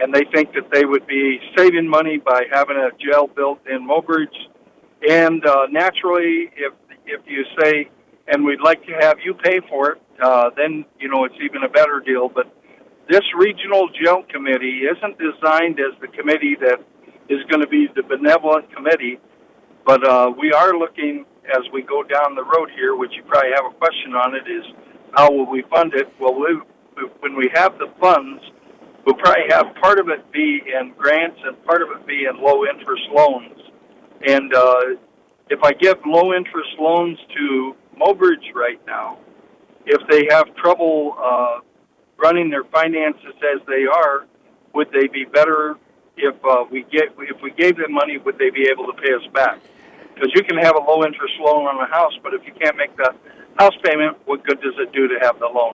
and they think that they would be saving money by having a jail built in Mobridge. And naturally, if you say, and we'd like to have you pay for it, then, it's even a better deal. But this regional jail committee isn't designed as the committee that is going to be the benevolent committee. But we are looking, as we go down the road here, which you probably have a question on it, is how will we fund it? Well, when we have the funds, we'll probably have part of it be in grants and part of it be in low-interest loans. And if I give low-interest loans to Mobridge right now, if they have trouble running their finances as they are, would they be better if we gave them money? Would they be able to pay us back? Because you can have a low-interest loan on a house, but if you can't make the house payment, what good does it do to have the loan?